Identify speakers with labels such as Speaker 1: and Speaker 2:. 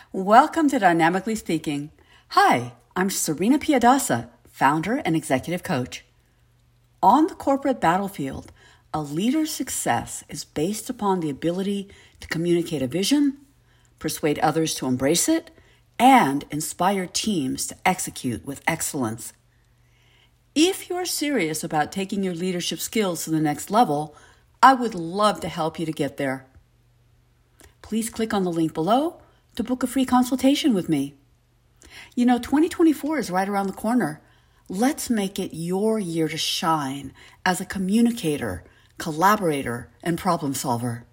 Speaker 1: Welcome to Dynamically Speaking. Hi, I'm Serena Piedasa, founder and executive coach. On the corporate battlefield, a leader's success is based upon the ability to communicate a vision, persuade others to embrace it, and inspire teams to execute with excellence. If you're serious about taking your leadership skills to the next level, I would love to help you to get there. Please click on the link below to book a free consultation with me. 2024 is right around the corner. Let's make it your year to shine as a communicator, collaborator, and problem solver.